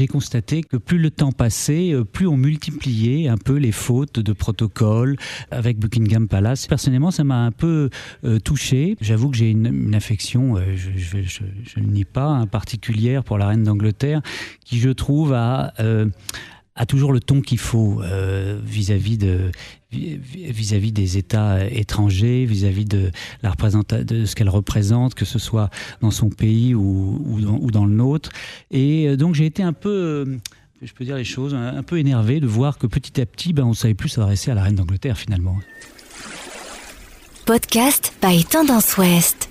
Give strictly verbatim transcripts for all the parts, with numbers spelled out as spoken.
J'ai constaté que plus le temps passait, plus on multipliait un peu les fautes de protocole avec Buckingham Palace. Personnellement, ça m'a un peu euh, touché. J'avoue que j'ai une, une affection, euh, je, je, je, je ne nie pas, hein, particulière pour la reine d'Angleterre, qui je trouve a, euh, a toujours le ton qu'il faut euh, vis-à-vis de... vis-à-vis des États étrangers, vis-à-vis de, la représenta- de ce qu'elle représente, que ce soit dans son pays ou, ou, dans, ou dans le nôtre. Et donc j'ai été un peu, je peux dire les choses, un, un peu énervé de voir que petit à petit, ben, on ne savait plus s'adresser à la reine d'Angleterre finalement. Podcast by Tendance Ouest.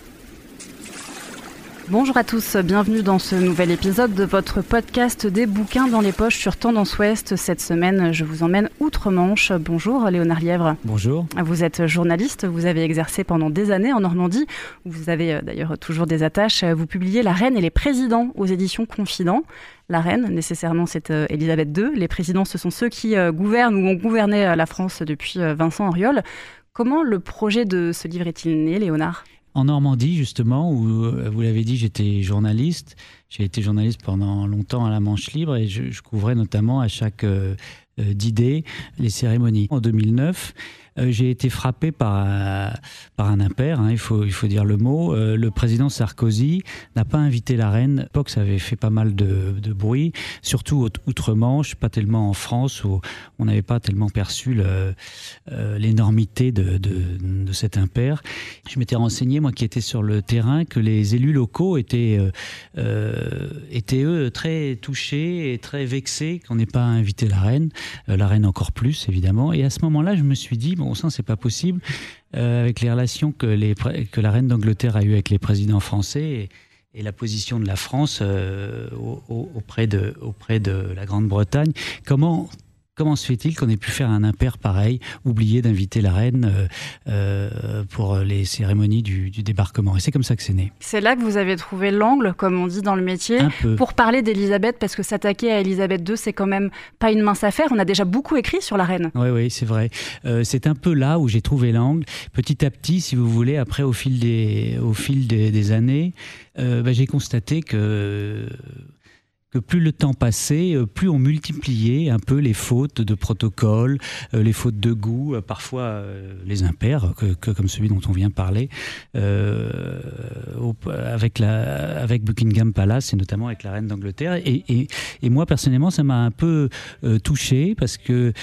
Bonjour à tous, bienvenue dans ce nouvel épisode de votre podcast des bouquins dans les poches sur Tendance Ouest. Cette semaine, je vous emmène outre-Manche. Bonjour Léonard Lièvre. Bonjour. Vous êtes journaliste, vous avez exercé pendant des années en Normandie, où vous avez d'ailleurs toujours des attaches. Vous publiez La Reine et les Présidents aux éditions Confident. La reine, nécessairement, c'est Élisabeth deux. Les présidents, ce sont ceux qui gouvernent ou ont gouverné la France depuis Vincent Auriol. Comment le projet de ce livre est-il né, Léonard ? En Normandie, justement, où, vous l'avez dit, j'étais journaliste. J'ai été journaliste pendant longtemps à la Manche Libre et je, je couvrais notamment à chaque euh, d'idées les cérémonies. En deux mille neuf, euh, j'ai été frappé par un, par un impair, hein, il faut, il faut dire le mot. Euh, le président Sarkozy n'a pas invité la reine. À l'époque, ça avait fait pas mal de, de bruit, surtout outre-Manche, pas tellement en France, où on n'avait pas tellement perçu le, euh, l'énormité de, de, de cet impair. Je m'étais renseigné, moi qui étais sur le terrain, que les élus locaux étaient, euh, euh, étaient eux, très touchés et très vexés qu'on n'ait pas invité la reine. Euh, la reine encore plus, évidemment. Et à ce moment-là, je me suis dit, bon sang, c'est pas possible, euh, avec les relations que, les, que la reine d'Angleterre a eues avec les présidents français et, et la position de la France euh, au, au, auprès, de, auprès de la Grande-Bretagne. Comment... Comment se fait-il qu'on ait pu faire un impair pareil, oublier d'inviter la reine euh, euh, pour les cérémonies du, du débarquement ? Et c'est comme ça que c'est né. C'est là que vous avez trouvé l'angle, comme on dit dans le métier, pour parler d'Élisabeth, parce que s'attaquer à Élisabeth deux, c'est quand même pas une mince affaire. On a déjà beaucoup écrit sur la reine. Oui, oui, c'est vrai. Euh, c'est un peu là où j'ai trouvé l'angle. Petit à petit, si vous voulez, après, au fil des, au fil des, des années, euh, bah, j'ai constaté que... que plus le temps passait, plus on multipliait un peu les fautes de protocole, euh, les fautes de goût, euh, parfois euh, les impairs, que, que, comme celui dont on vient de parler, euh, au, avec, la, avec Buckingham Palace et notamment avec la reine d'Angleterre. Et, et, et moi, personnellement, ça m'a un peu euh, touché parce que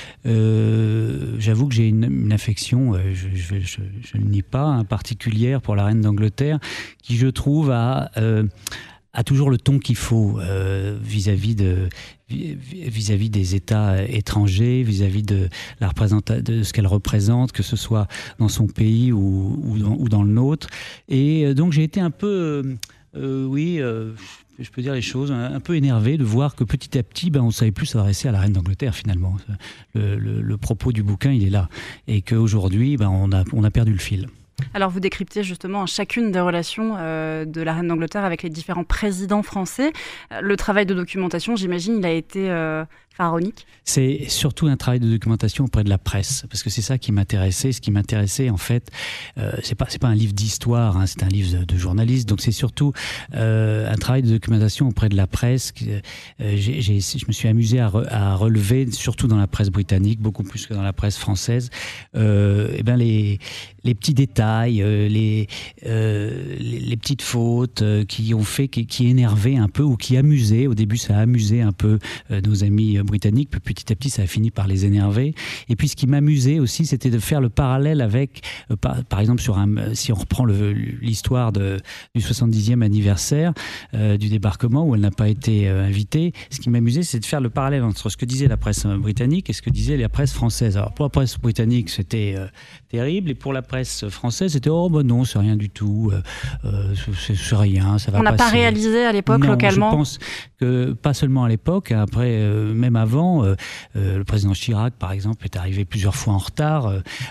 euh, j'avoue que j'ai une, une affection, euh, je, je, je, je ne nie pas, hein, particulière pour la reine d'Angleterre, qui, je trouve, a... Euh, a toujours le ton qu'il faut euh, vis-à-vis de vis-à-vis des États étrangers, vis-à-vis de la représenta- de ce qu'elle représente, que ce soit dans son pays ou, ou, dans, ou dans le nôtre. Et donc j'ai été un peu, euh, oui, euh, je peux dire les choses, un, un peu énervé de voir que petit à petit, ben, on ne savait plus s'adresser à la reine d'Angleterre finalement. Le, le, le propos du bouquin, il est là. Et qu'aujourd'hui, ben, on a, on a perdu le fil. Alors vous décryptez justement chacune des relations euh, de la reine d'Angleterre avec les différents présidents français. Le travail de documentation, j'imagine, il a été euh, pharaonique. C'est surtout un travail de documentation auprès de la presse, parce que c'est ça qui m'intéressait. Ce qui m'intéressait, en fait, euh, c'est pas c'est pas un livre d'histoire, hein, c'est un livre de journaliste. Donc c'est surtout euh, un travail de documentation auprès de la presse. Euh, j'ai, j'ai, je me suis amusé à, re, à relever, surtout dans la presse britannique, beaucoup plus que dans la presse française, euh, et ben les les petits détails, euh, les, euh, les les petites fautes euh, qui ont fait, qui, qui énervaient un peu ou qui amusaient. Au début, ça a amusé un peu euh, nos amis britanniques, puis petit à petit, ça a fini par les énerver. Et puis, ce qui m'amusait aussi, c'était de faire le parallèle avec, euh, par, par exemple, sur un, si on reprend le, l'histoire de, du soixante-dixième anniversaire euh, du débarquement, où elle n'a pas été euh, invitée. Ce qui m'amusait, c'est de faire le parallèle entre ce que disait la presse britannique et ce que disait la presse française. Alors, pour la presse britannique, c'était euh, terrible, et pour la presse française, c'était « Oh, ben non, c'est rien du tout, euh, euh, c'est, c'est rien, ça va passer ». On n'a pas réalisé à l'époque, non, localement. Je pense que, pas seulement à l'époque, après, euh, même avant, euh, euh, le président Chirac, par exemple, est arrivé plusieurs fois en retard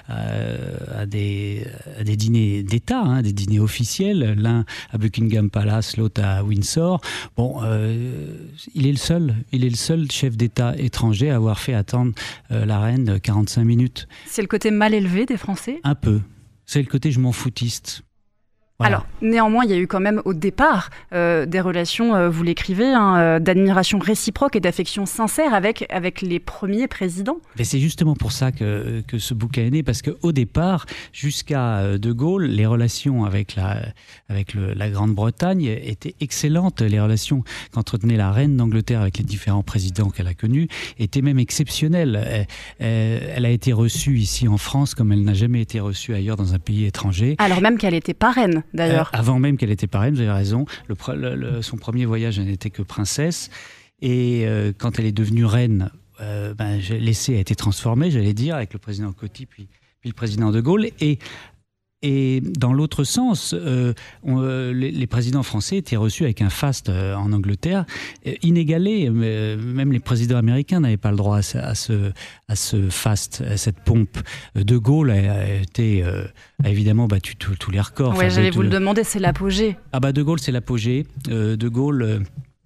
euh, à, des, à des dîners d'État, hein, des dîners officiels, l'un à Buckingham Palace, l'autre à Windsor. Bon, euh, il est le seul, il est le seul chef d'État étranger à avoir fait attendre euh, la reine quarante-cinq minutes. C'est le côté mal élevé des Français ? Un peu. C'est le côté je m'en foutiste. Voilà. Alors, néanmoins, il y a eu quand même au départ euh, des relations, euh, vous l'écrivez, hein, euh, d'admiration réciproque et d'affection sincère avec, avec les premiers présidents. Mais c'est justement pour ça que, que ce bouquin est né, parce qu'au départ, jusqu'à De Gaulle, les relations avec la, avec le, la Grande-Bretagne étaient excellentes. Les relations qu'entretenait la reine d'Angleterre avec les différents présidents qu'elle a connus étaient même exceptionnelles. Elle, elle a été reçue ici en France comme elle n'a jamais été reçue ailleurs dans un pays étranger. Alors même qu'elle était parraine. D'ailleurs. Euh, avant même qu'elle était parraine, vous avez raison. Le, le, le, son premier voyage, elle n'était que princesse. Et euh, quand elle est devenue reine, euh, ben, l'essai a été transformé, j'allais dire, avec le président Coty, puis, puis le président de Gaulle. Et, et dans l'autre sens, euh, on, euh, les, les présidents français étaient reçus avec un faste euh, en Angleterre euh, inégalé. Euh, même les présidents américains n'avaient pas le droit à, à, ce, à ce faste, à cette pompe. De Gaulle a, a, été, euh, a évidemment battu tous les records. Oui, enfin, j'allais vous le demander, c'est l'apogée. Ah bah De Gaulle, c'est l'apogée. Euh, de Gaulle... Euh,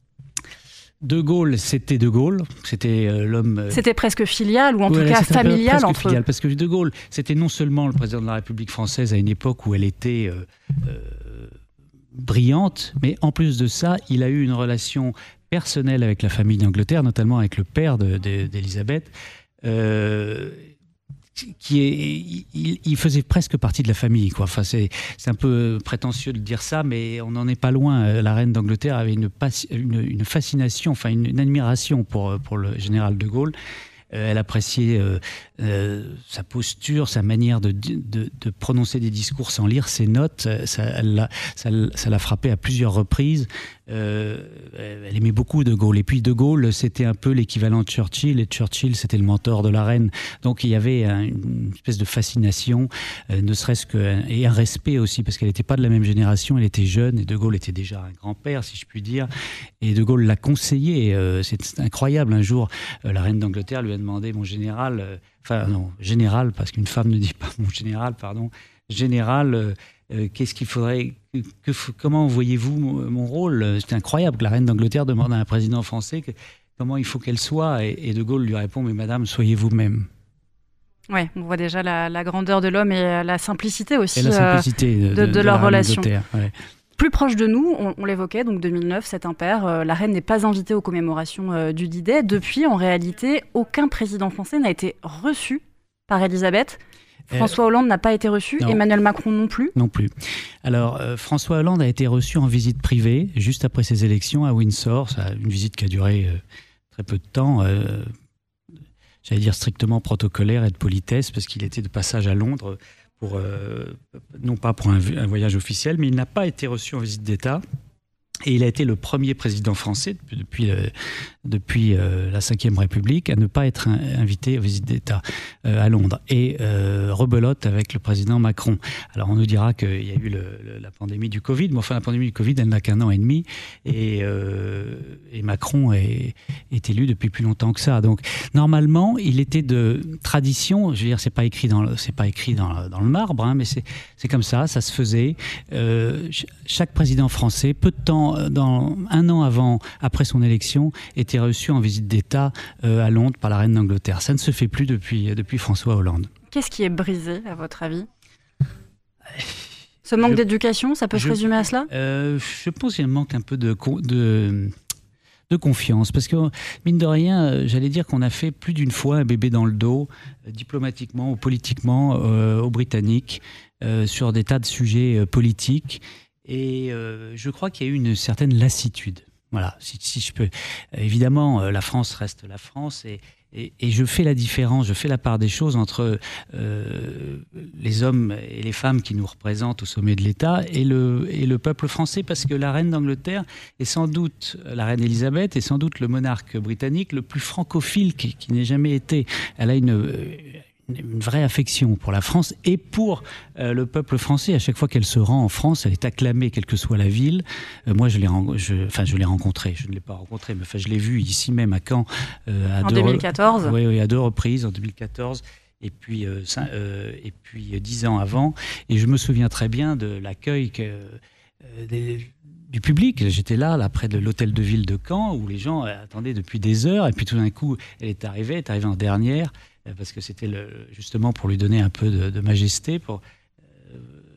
De Gaulle, c'était De Gaulle, c'était euh, l'homme... Euh... C'était presque filial, ou en ouais, tout cas familial presque entre filial, parce que De Gaulle, c'était non seulement le président de la République française à une époque où elle était euh, euh, brillante, mais en plus de ça, il a eu une relation personnelle avec la famille d'Angleterre, notamment avec le père de, de, d'Élisabeth, euh, qui est, il, il faisait presque partie de la famille, quoi. Enfin, c'est, c'est un peu prétentieux de dire ça, mais on n'en est pas loin. La reine d'Angleterre avait une, une, une fascination, enfin une, une admiration pour, pour le général de Gaulle. Euh, elle appréciait euh, euh, sa posture, sa manière de, de, de prononcer des discours sans lire ses notes. Ça, elle l'a, ça, ça l'a frappé à plusieurs reprises. Euh, elle aimait beaucoup De Gaulle. Et puis De Gaulle, c'était un peu l'équivalent de Churchill, et Churchill, c'était le mentor de la reine. Donc il y avait un, une espèce de fascination, euh, ne serait-ce que, et un respect aussi, parce qu'elle n'était pas de la même génération, elle était jeune, et De Gaulle était déjà un grand-père, si je puis dire. Et De Gaulle l'a conseillé. Euh, c'est, c'est incroyable. Un jour, euh, la reine d'Angleterre lui a demandé, mon général, euh, enfin non, général, parce qu'une femme ne dit pas mon général, pardon, général, euh, Euh, qu'est-ce qu'il faudrait, que, que, comment voyez-vous mon, mon rôle? C'est incroyable que la reine d'Angleterre demande à un président français que, comment il faut qu'elle soit, et, et De Gaulle lui répond, mais madame, soyez vous-même. Oui, on voit déjà la, la grandeur de l'homme et la simplicité aussi et la simplicité euh, de, de, de, de leur relation. Ouais. Plus proche de nous, on, on l'évoquait, donc deux mille neuf, cet impair, euh, la reine n'est pas invitée aux commémorations euh, du D-Day. Depuis, en réalité, aucun président français n'a été reçu par Élisabeth. François Hollande n'a pas été reçu, non. Emmanuel Macron non plus. Non plus. Alors, euh, François Hollande a été reçu en visite privée, juste après ses élections à Windsor. Ça, une visite qui a duré euh, très peu de temps, euh, j'allais dire strictement protocolaire et de politesse, parce qu'il était de passage à Londres, pour, euh, non pas pour un, un voyage officiel, mais il n'a pas été reçu en visite d'État. Et il a été le premier président français depuis, depuis, euh, depuis euh, la cinquième République à ne pas être un, invité aux visites d'État euh, à Londres. Et euh, rebelote avec le président Macron. Alors on nous dira qu'il y a eu le, le, la pandémie du Covid, mais enfin la pandémie du Covid, elle n'a qu'un an et demi. Et, euh, et Macron est, est élu depuis plus longtemps que ça. Donc normalement, il était de tradition, je veux dire, c'est pas écrit dans le, c'est pas écrit dans, dans le marbre, hein, mais c'est, c'est comme ça, ça se faisait. Euh, chaque président français, peu de temps Dans, un an avant, après son élection, était reçu en visite d'État euh, à Londres par la reine d'Angleterre. Ça ne se fait plus depuis, depuis François Hollande. Qu'est-ce qui est brisé, à votre avis ? Ce manque je, d'éducation, ça peut je, se résumer à cela ? euh, Je pense qu'il manque un peu de, de, de confiance. Parce que, mine de rien, j'allais dire qu'on a fait plus d'une fois un bébé dans le dos, euh, diplomatiquement ou politiquement, euh, aux Britanniques, euh, sur des tas de sujets euh, politiques. Et euh, je crois qu'il y a eu une certaine lassitude. Voilà, si, si je peux. Évidemment, euh, la France reste la France, et, et, et je fais la différence, je fais la part des choses entre euh, les hommes et les femmes qui nous représentent au sommet de l'État et le, et le peuple français, parce que la reine d'Angleterre est sans doute, la reine Elisabeth est sans doute le monarque britannique le plus francophile qui, qui n'ait jamais été. Elle a une... une vraie affection pour la France et pour euh, le peuple français. À chaque fois qu'elle se rend en France, elle est acclamée, quelle que soit la ville. Euh, moi, je l'ai, ren- je, enfin, je l'ai rencontrée. Je ne l'ai pas rencontrée, mais enfin, je l'ai vue ici même à Caen. Euh, à en deux deux mille quatorze re- oui, oui, à deux reprises, en deux mille quatorze. Et puis, euh, cinq, euh, et puis euh, dix ans avant. Et je me souviens très bien de l'accueil que, euh, des, du public. J'étais là, là, près de l'hôtel de ville de Caen, où les gens attendaient depuis des heures. Et puis tout d'un coup, elle est arrivée, elle est arrivée en dernière, parce que c'était le, justement pour lui donner un peu de, de majesté, pour euh,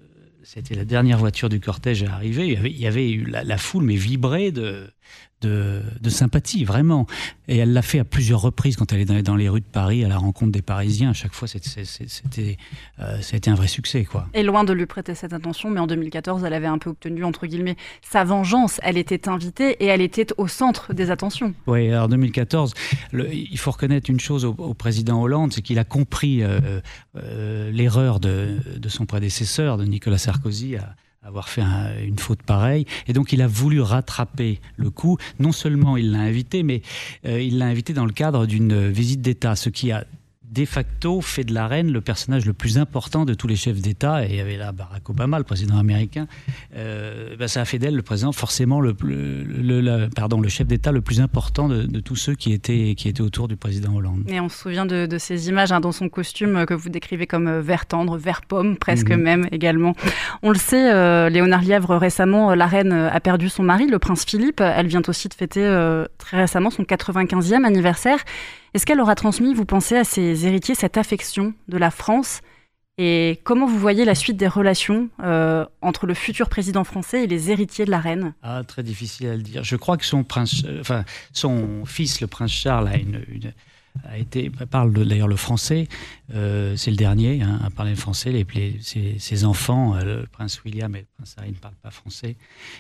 c'était la dernière voiture du cortège à arriver. Il y avait, il y avait eu la, la foule, mais vibrait de, de, de sympathie, vraiment. Et elle l'a fait à plusieurs reprises quand elle est dans, dans les rues de Paris, à la rencontre des Parisiens. À chaque fois, c'était, c'était, euh, ça a été un vrai succès, quoi. Et loin de lui prêter cette attention, mais en deux mille quatorze, elle avait un peu obtenu, entre guillemets, sa vengeance. Elle était invitée et elle était au centre des attentions. Oui, alors deux mille quatorze, le, il faut reconnaître une chose au, au président Hollande, c'est qu'il a compris euh, euh, l'erreur de, de son prédécesseur, de Nicolas Sarkozy, à avoir fait un, une faute pareille. Et donc, il a voulu rattraper le coup. Non seulement il l'a invité, mais euh, il l'a invité dans le cadre d'une visite d'État, ce qui a de facto fait de la reine le personnage le plus important de tous les chefs d'État. Et il y avait là Barack Obama, le président américain. Euh, ben ça a fait d'elle le président, forcément, le, le, le, le, pardon, le chef d'État le plus important de, de tous ceux qui étaient, qui étaient autour du président Hollande. Et on se souvient de, de ces images hein, dans son costume que vous décrivez comme vert tendre, vert pomme, presque mmh. même également. On le sait, euh, Léonard Lièvre, récemment, la reine a perdu son mari, le prince Philippe. Elle vient aussi de fêter euh, très récemment son quatre-vingt-quinzième anniversaire. Est-ce qu'elle aura transmis, vous pensez, à ses héritiers cette affection de la France ? Et comment vous voyez la suite des relations euh, entre le futur président français et les héritiers de la reine ? Ah, très difficile à le dire. Je crois que son, prince, euh, enfin, son fils, le prince Charles, a une... une a été, parle de, d'ailleurs le français, euh, c'est le dernier hein, à parler le français. Les, les, ses, ses enfants, euh, le prince William et le prince Harry ne parlent pas français.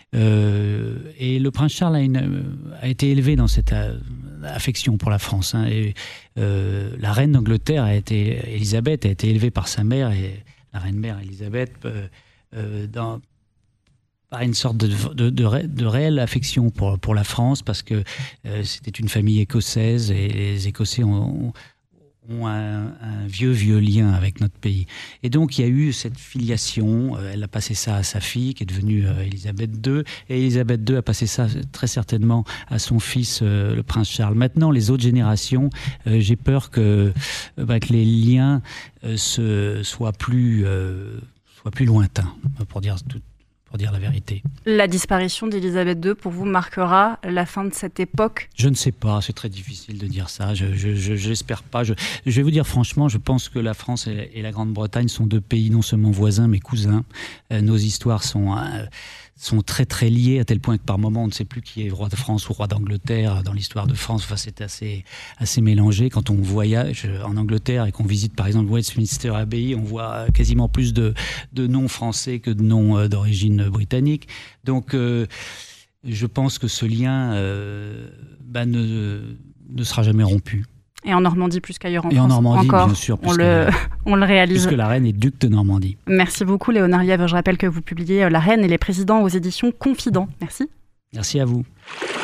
Euh, et le prince Charles a, une, a été élevé dans cette euh, affection pour la France. Hein, et euh, la reine d'Angleterre a été, Élisabeth, a été élevée par sa mère et la reine-mère Élisabeth euh, euh, dans par une sorte de, de, de, ré, de réelle affection pour, pour la France, parce que euh, c'était une famille écossaise et les Écossais ont, ont un, un vieux, vieux lien avec notre pays. Et donc, il y a eu cette filiation. Euh, elle a passé ça à sa fille, qui est devenue euh, Élisabeth deux. Et Élisabeth deux a passé ça très certainement à son fils, euh, le prince Charles. Maintenant, les autres générations, euh, j'ai peur que, euh, bah, que les liens euh, se, soient, plus, euh, soient plus lointains, pour dire tout. Pour dire la vérité. La disparition d'Élisabeth deux, pour vous, marquera la fin de cette époque ? Je ne sais pas, c'est très difficile de dire ça. Je, je, je, j'espère pas. Je, je vais vous dire franchement, je pense que la France et, et la Grande-Bretagne sont deux pays non seulement voisins, mais cousins. Euh, nos histoires sont... Euh, sont très très liés à tel point que par moment on ne sait plus qui est roi de France ou roi d'Angleterre dans l'histoire de France. Enfin, c'est assez, assez mélangé. Quand on voyage en Angleterre et qu'on visite par exemple Westminster Abbey, on voit quasiment plus de, de noms français que de noms d'origine britannique. Donc euh, je pense que ce lien euh, bah, ne, ne sera jamais rompu. Et en Normandie plus qu'ailleurs en et France. Et en Normandie, encore, bien sûr. On le, on le réalise. Puisque la reine est duc de Normandie. Merci beaucoup, Léonard Lièvre. Je rappelle que vous publiez La reine et les présidents aux éditions Confident. Merci. Merci à vous.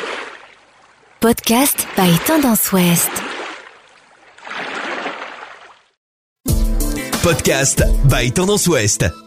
Podcast by Tendance Ouest. Podcast by Tendance Ouest.